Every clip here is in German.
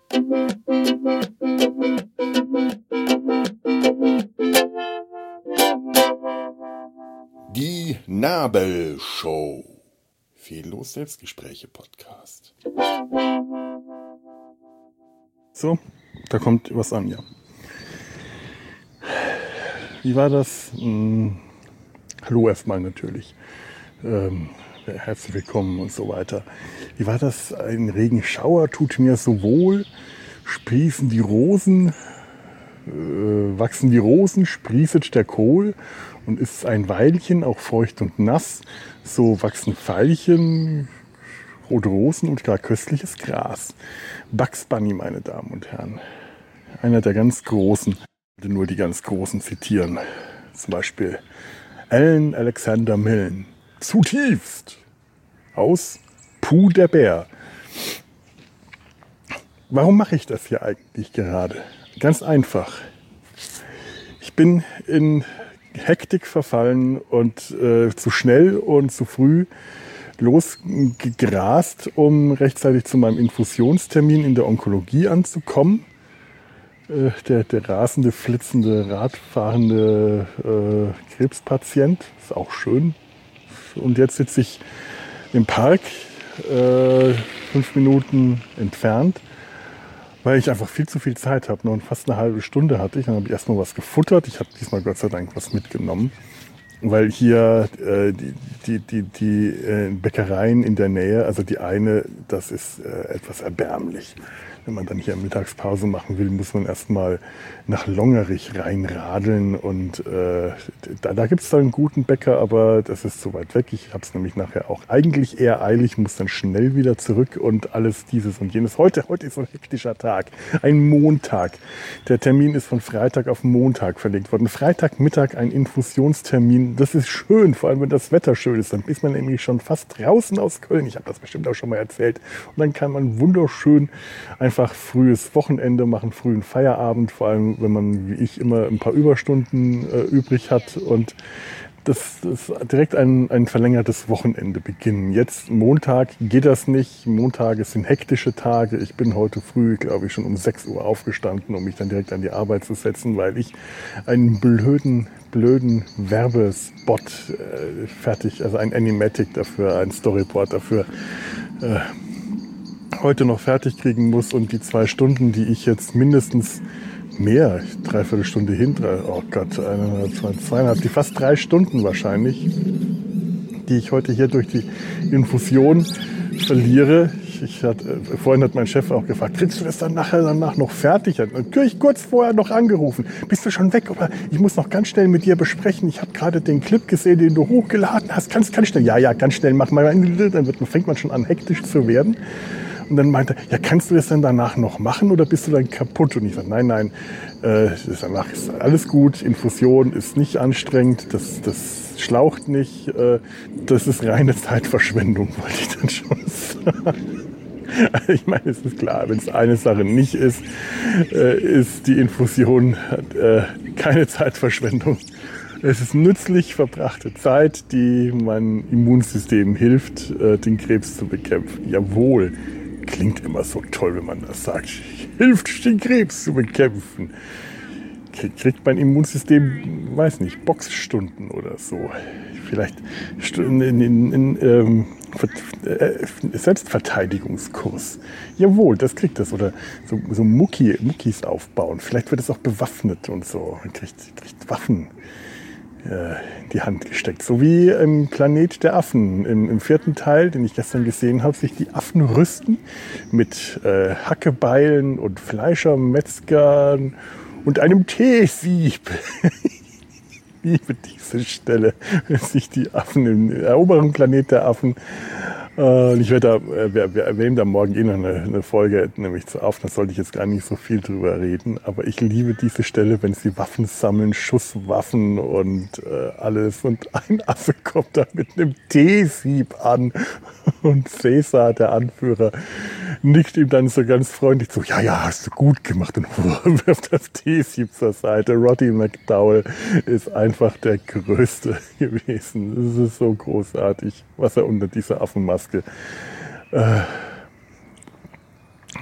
Die Nabelshow. Fehllos Selbstgespräche-Podcast. So, da kommt was an, ja. Wie war das? Hallo erstmal natürlich. Herzlich willkommen und so weiter. Wie war das? Ein Regenschauer tut mir so wohl. Sprießen die Rosen, wachsen die Rosen, sprießet der Kohl und ist ein Weilchen auch feucht und nass. So wachsen Veilchen, rote Rosen und gar köstliches Gras. Bugs Bunny, meine Damen und Herren. Einer der ganz Großen. Ich will nur die ganz Großen zitieren. Zum Beispiel Alan Alexander Milne. Zutiefst. Aus Puh der Bär. Warum mache ich das hier eigentlich gerade? Ganz einfach. Ich bin in Hektik verfallen und zu schnell und zu früh losgegrast, um rechtzeitig zu meinem Infusionstermin in der Onkologie anzukommen. Der rasende, flitzende, radfahrende Krebspatient, ist auch schön. Und jetzt sitze ich im Park, 5 Minuten entfernt, weil ich einfach viel zu viel Zeit habe. Nur fast eine halbe Stunde hatte ich. Dann habe ich erstmal was gefuttert. Ich habe diesmal Gott sei Dank was mitgenommen, weil hier die Bäckereien in der Nähe, also die eine, das ist etwas erbärmlich. Wenn man dann hier Mittagspause machen will, muss man erstmal nach Longerich reinradeln. Und da gibt es dann einen guten Bäcker, aber das ist zu weit weg. Ich habe es nämlich nachher auch eigentlich eher eilig, muss dann schnell wieder zurück und alles dieses und jenes. Heute ist so ein hektischer Tag, ein Montag. Der Termin ist von Freitag auf Montag verlegt worden. Freitagmittag ein Infusionstermin. Das ist schön, vor allem wenn das Wetter schön ist. Dann ist man nämlich schon fast draußen aus Köln. Ich habe das bestimmt auch schon mal erzählt. Und dann kann man wunderschön einfach frühes Wochenende machen, frühen Feierabend, vor allem wenn man, wie ich, immer ein paar Überstunden übrig hat und das direkt ein verlängertes Wochenende beginnen. Jetzt Montag geht das nicht. Montage sind hektische Tage. Ich bin heute früh, glaube ich, schon um 6 Uhr aufgestanden, um mich dann direkt an die Arbeit zu setzen, weil ich einen blöden Werbespot fertig, also ein Animatic dafür, ein Storyboard dafür heute noch fertig kriegen muss und die 2 Stunden, die ich jetzt mindestens mehr, 3/4 Stunde oh Gott, 1,5, die fast 3 Stunden wahrscheinlich, die ich heute hier durch die Infusion verliere. Vorhin hat mein Chef auch gefragt, kriegst du das dann danach noch fertig? Hat natürlich kurz vorher noch angerufen. Bist du schon weg? Aber ich muss noch ganz schnell mit dir besprechen. Ich habe gerade den Clip gesehen, den du hochgeladen hast. Ganz schnell. Ja, ganz schnell. Mach mal. Dann fängt man schon an, hektisch zu werden. Und dann meinte er, ja, kannst du das denn danach noch machen oder bist du dann kaputt? Und ich sagte, nein, danach ist alles gut, Infusion ist nicht anstrengend, das schlaucht nicht, das ist reine Zeitverschwendung, wollte ich dann schon sagen. Ich meine, es ist klar, wenn es eine Sache nicht ist, ist die Infusion keine Zeitverschwendung. Es ist nützlich verbrachte Zeit, die meinem Immunsystem hilft, den Krebs zu bekämpfen. Jawohl. Klingt immer so toll, wenn man das sagt. Hilft, den Krebs zu bekämpfen. Kriegt mein Immunsystem, weiß nicht, Boxstunden oder so. Vielleicht in Selbstverteidigungskurs. Jawohl, das kriegt das. Oder so Muckis aufbauen. Vielleicht wird es auch bewaffnet und so. Man kriegt Waffen die Hand gesteckt. So wie im Planet der Affen. Im 4. Teil, den ich gestern gesehen habe, sich die Affen rüsten mit Hackebeilen und Fleischermetzgern und einem Teesieb. Ich liebe diese Stelle, wenn sich die Affen im eroberen Planet der Affen. Ich werde wir erwähnen da morgen noch eine Folge, nämlich zu Affen, da sollte ich jetzt gar nicht so viel drüber reden, aber ich liebe diese Stelle, wenn sie Waffen sammeln, Schusswaffen und alles und ein Affe kommt da mit einem Teesieb an und Cäsar, der Anführer, nickt ihm dann so ganz freundlich zu, ja, hast du gut gemacht und wirft das Teesieb zur Seite. Roddy McDowell ist einfach der Größte gewesen. Das ist so großartig, was er unter dieser Affenmaske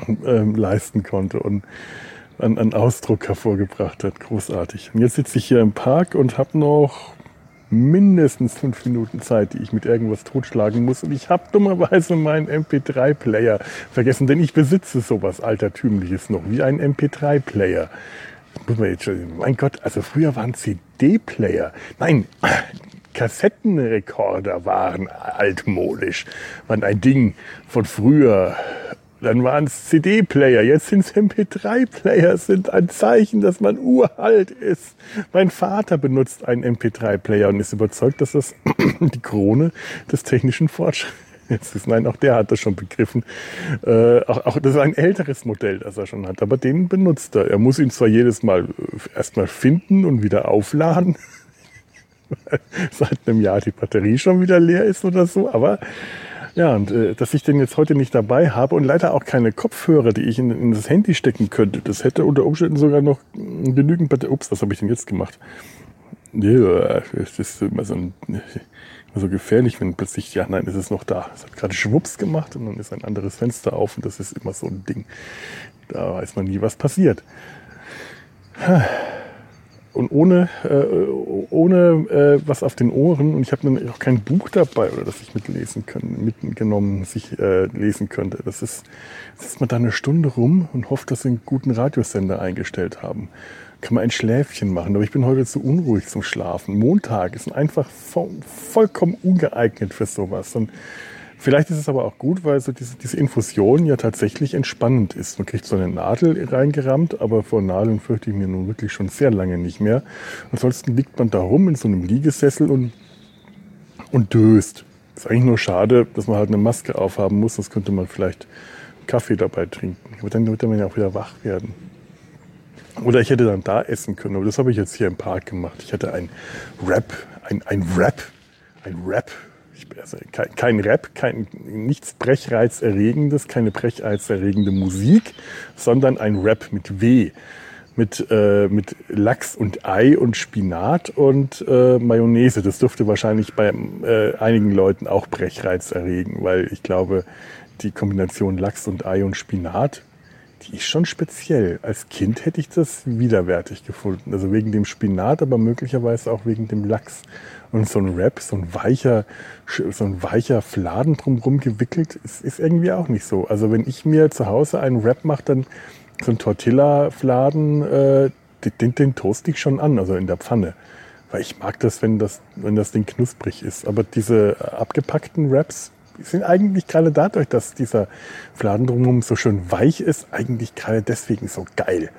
leisten konnte und an Ausdruck hervorgebracht hat. Großartig. Und jetzt sitze ich hier im Park und habe noch mindestens 5 Minuten Zeit, die ich mit irgendwas totschlagen muss. Und ich habe dummerweise meinen MP3-Player vergessen, denn ich besitze sowas Altertümliches noch, wie ein MP3-Player. Muss man jetzt schon, mein Gott, also früher waren CD-Player. Nein, Kassettenrekorder waren altmodisch, waren ein Ding von früher. Dann waren es CD-Player, jetzt sind es MP3-Player, sind ein Zeichen, dass man uralt ist. Mein Vater benutzt einen MP3-Player und ist überzeugt, dass das die Krone des technischen Fortschritts ist. Nein, auch der hat das schon begriffen. Auch das ist ein älteres Modell, das er schon hat, aber den benutzt er. Er muss ihn zwar jedes Mal erstmal finden und wieder aufladen, weil seit einem Jahr die Batterie schon wieder leer ist oder so, aber ja, und dass ich den jetzt heute nicht dabei habe und leider auch keine Kopfhörer, die ich in das Handy stecken könnte, das hätte unter Umständen sogar noch genügend Batterie. Ups, was habe ich denn jetzt gemacht? Ja, das ist immer so gefährlich, wenn plötzlich, ja nein, es ist noch da. Es hat gerade Schwupps gemacht und dann ist ein anderes Fenster auf und das ist immer so ein Ding. Da weiß man nie, was passiert. Und ohne was auf den Ohren, und ich habe dann auch kein Buch dabei, oder das ich mitgenommen, das ich lesen könnte. Das ist man da eine Stunde rum und hofft, dass sie einen guten Radiosender eingestellt haben. Kann man ein Schläfchen machen, aber ich bin heute zu unruhig zum Schlafen. Montag ist einfach vollkommen ungeeignet für sowas. Und vielleicht ist es aber auch gut, weil so diese Infusion ja tatsächlich entspannend ist. Man kriegt so eine Nadel reingerammt, aber vor Nadeln fürchte ich mir nun wirklich schon sehr lange nicht mehr. Ansonsten liegt man da rum in so einem Liegesessel und döst. Ist eigentlich nur schade, dass man halt eine Maske aufhaben muss, sonst könnte man vielleicht Kaffee dabei trinken. Aber dann würde man ja auch wieder wach werden. Oder ich hätte dann da essen können, aber das habe ich jetzt hier im Park gemacht. Ich hatte ein Wrap. Also kein Rap, nichts Brechreizerregendes, keine brechreizerregende Musik, sondern ein Rap mit W. Mit Lachs und Ei und Spinat und Mayonnaise. Das dürfte wahrscheinlich bei einigen Leuten auch Brechreiz erregen, weil ich glaube, die Kombination Lachs und Ei und Spinat, die ist schon speziell. Als Kind hätte ich das widerwärtig gefunden. Also wegen dem Spinat, aber möglicherweise auch wegen dem Lachs. Und so ein Wrap, so ein weicher Fladen drumherum gewickelt, ist irgendwie auch nicht so. Also wenn ich mir zu Hause einen Wrap mache, dann so ein Tortilla-Fladen, den toast ich schon an, also in der Pfanne. Weil ich mag das, wenn das Ding knusprig ist. Aber diese abgepackten Wraps sind eigentlich gerade dadurch, dass dieser Fladen drumherum so schön weich ist, eigentlich gerade deswegen so geil.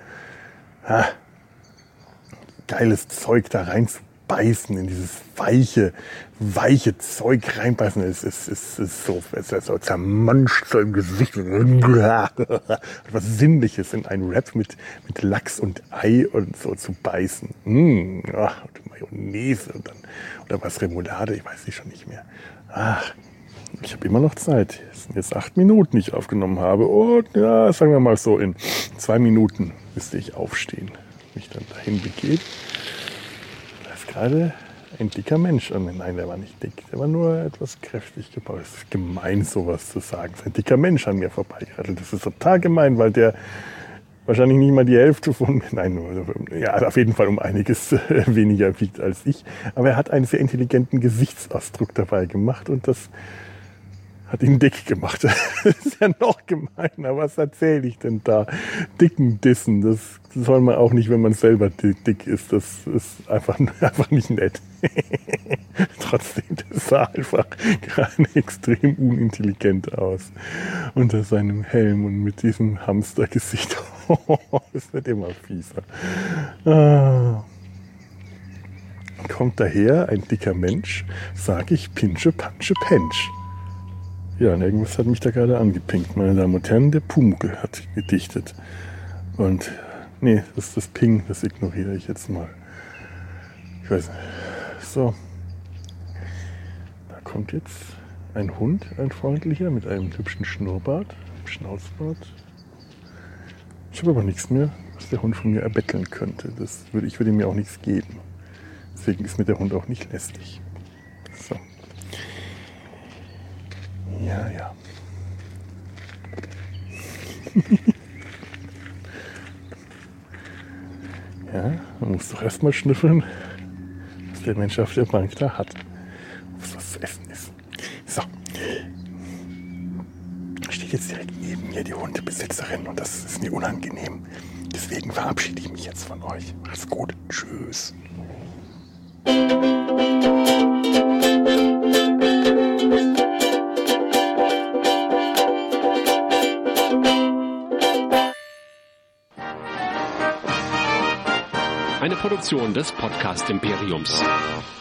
Geiles Zeug da reinzubeißen, in dieses weiche Zeug reinbeißen. Es ist so zermanscht so im Gesicht. Was Sinnliches in einen Wrap mit Lachs und Ei und so zu beißen. Und Mayonnaise oder was Remoulade, ich weiß schon nicht mehr. Ich habe immer noch Zeit. Es sind jetzt 8 Minuten, die ich aufgenommen habe. Und ja, sagen wir mal so, in 2 Minuten müsste ich aufstehen. Mich dann dahin begeben. Da ist gerade ein dicker Mensch an mir. Nein, der war nicht dick. Der war nur etwas kräftig gebaut. Es ist gemein, sowas zu sagen. Es ist ein dicker Mensch an mir vorbeigeradelt. Das ist total gemein, weil der wahrscheinlich nicht mal die Hälfte von mir, nein, ja, auf jeden Fall um einiges weniger wiegt als ich. Aber er hat einen sehr intelligenten Gesichtsausdruck dabei gemacht und das hat ihn dick gemacht. Das ist ja noch gemeiner. Was erzähle ich denn da? Dicken Dissen, das soll man auch nicht, wenn man selber dick ist. Das ist einfach nicht nett. Trotzdem, das sah einfach gerade extrem unintelligent aus. Unter seinem Helm und mit diesem Hamstergesicht. Das wird immer fieser. Kommt daher ein dicker Mensch, sag ich Pinsche, Pansche, Pensch. Ja, und irgendwas hat mich da gerade angepinkt. Meine Damen und Herren, der Pumuckl hat gedichtet. Und nee, das ist das Ping, das ignoriere ich jetzt mal. Ich weiß nicht. So. Da kommt jetzt ein Hund, ein freundlicher, mit einem hübschen Schnurrbart, Schnauzbart. Ich habe aber nichts mehr, was der Hund von mir erbetteln könnte. Ich würde mir auch nichts geben. Deswegen ist mir der Hund auch nicht lästig. So. Ja. Ja, man muss doch erstmal schnüffeln, was der Mensch auf der Bank da hat. Was zu essen ist. So. Da steht jetzt direkt neben mir die Hundebesitzerin und das ist mir unangenehm. Deswegen verabschiede ich mich jetzt von euch. Macht's gut. Tschüss. Eine Produktion des Podcast Imperiums.